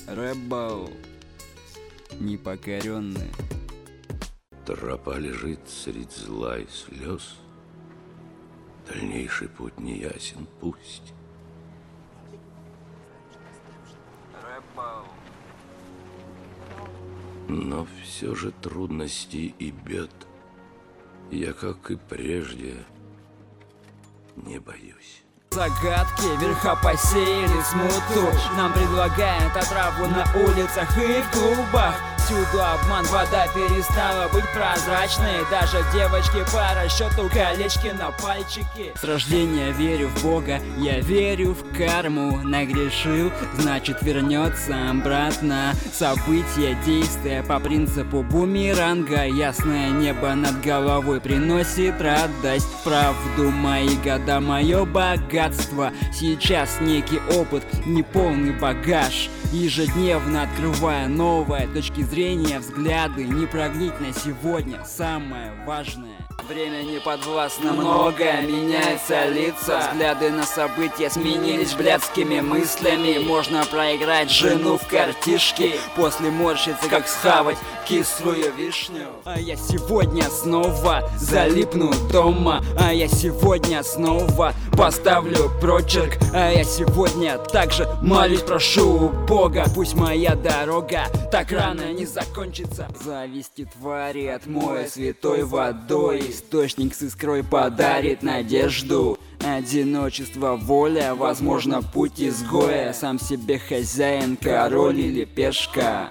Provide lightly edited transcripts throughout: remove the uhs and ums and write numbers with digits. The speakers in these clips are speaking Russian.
Рэббл, непокоренный. Тропа лежит средь зла и слез, дальнейший путь не ясен, пусть. Рэббл. Но все же трудностей и бед я, как и прежде, не боюсь. Загадки верха посеяли смуту. Нам предлагают отраву на улицах и в клубах. Всюду обман, вода перестала быть прозрачной. Даже девочки по расчету колечки на пальчики. С рождения верю в Бога, я верю в карму. Нагрешил, значит вернется обратно. События, действия по принципу бумеранга. Ясное небо над головой приносит радость. Правду мои года, мое богатство. Сейчас некий опыт, неполный багаж. Ежедневно открывая новые точки зрения, взгляды. Не прогнить на сегодня самое важное. Время не подвластно, многое меняется лица. Взгляды на события сменились блядскими мыслями. Можно проиграть жену в картишки, после морщиться, как схавать кислую вишню. А я сегодня снова залипну дома. А я сегодня снова поставлю прочерк. А я сегодня также молюсь, прошу у Бога. Пусть моя дорога так рано не закончится. Зависти твари отмоя святой водой. Источник с искрой подарит надежду. Одиночество, воля, возможно, путь изгоя. Сам себе хозяин, король или пешка.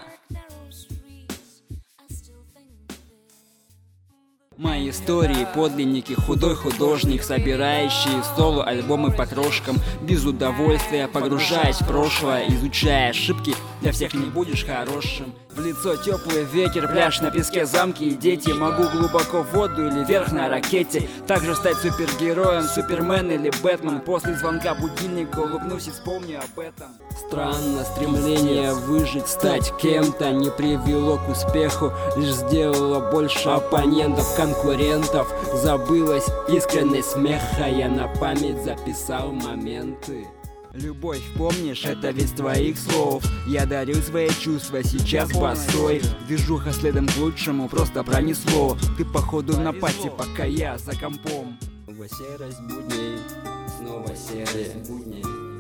Мои истории, подлинники, худой художник, собирающий соло-альбомы по крошкам. Без удовольствия погружаясь в прошлое, изучая ошибки, для всех не будешь хорошим. В лицо теплый ветер, пляж на песке, замки и дети. Могу глубоко в воду или вверх на ракете. Также стать супергероем, Супермен или Бэтмен. После звонка будильника улыбнусь и вспомню об этом. Странно, стремление выжить, стать кем-то не привело к успеху. Лишь сделало больше оппонентов, конкурентов. Забылась искренность смеха, я на память записал моменты. Любовь, помнишь, это ведь твоих слов. Я дарю свои чувства сейчас босой. Движуха следом к лучшему, просто пронесло. Ты походу на пати, пока я за компом. Снова серость будней, снова серость будней.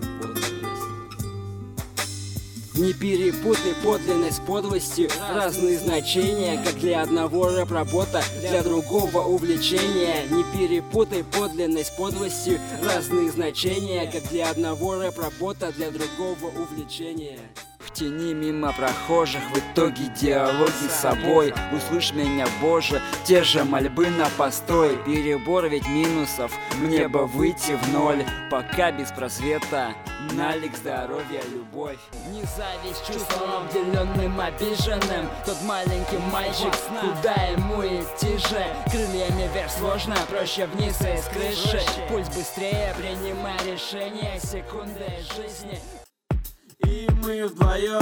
Не перепутай подлинность с подлостью. Разные значения, как для одного рэп-работа, для другого увлечения. Не перепутай подлинность с подлостью. Разные значения, как для одного рэп-работа, для другого увлечения. В тени мимо прохожих, в итоге диалоги с собой. Услышь меня, Боже, те же мольбы на постой. Перебор ведь минусов, мне бы выйти в ноль. Пока без просвета, налик здоровья, любовь. Не зависть чувством, обделенным, обиженным. Тот маленький мальчик, куда ему идти же? Крыльями вверх сложно, проще вниз и с крыши. Пульс быстрее, принимай решения, секунды жизни. И мы вдвоем,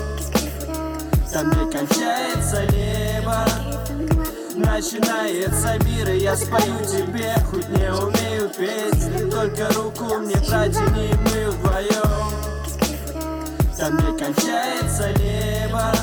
там где кончается небо, начинается мир, и я спою тебе, хоть не умею петь, только руку мне протяни. Мы вдвоем, там где кончается небо,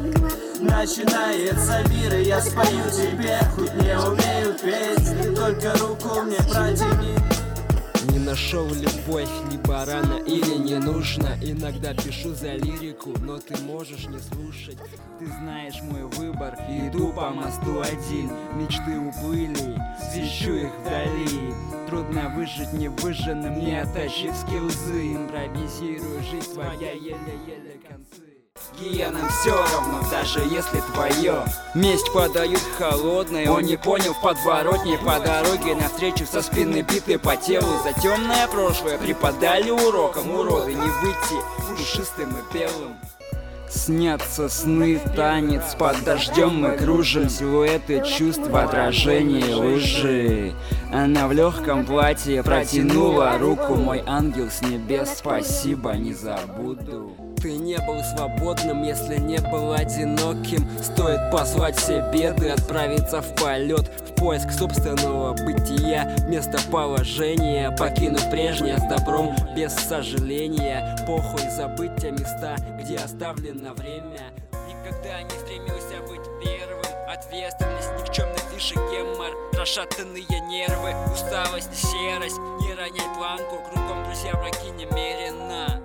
начинается мир, и я спою тебе, хоть не умею петь, только руку мне протяни. Не нашел любовь, либо рано или не нужно. Иногда пишу за лирику, но ты можешь не слушать. Ты знаешь мой выбор, иду по мосту один. Мечты уплыли, свищу их вдали. Трудно выжить невыжженным, не оттащив скиллзы. Импровизирую, жизнь своя, еле-еле концы. Гиенам все равно, даже если твое. Месть подают холодной, он не понял в подворотне. По дороге навстречу со спины биты по телу. За темное прошлое преподали уроком. Уроды не выйти пушистым и белым. Снятся сны, танец под дождем мы кружим. Силуэты чувств в отражении лжи. Она в легком платье протянула руку. Мой ангел с небес, спасибо, не забуду. ты не был свободным, если не был одиноким. Стоит позвать все беды, отправиться в полет, в поиск собственного бытия, местоположения, покинув прежнее с добром, без сожаления. Похуй забыть те места, где оставлено время. Никогда не стремился быть первым. Ответственность, никчемный лишь гемор, расшатанные нервы, усталость, серость. Не роняй планку, кругом друзья, враги немерено.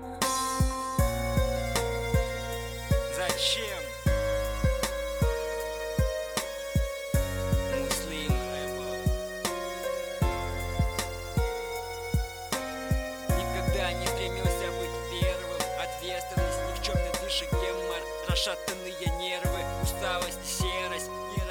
Зачем? Муслим рэпа. Никогда не стремился быть первым. Ответственность, никчемный лишь гемор, расшатанные нервы, усталость, серость. Не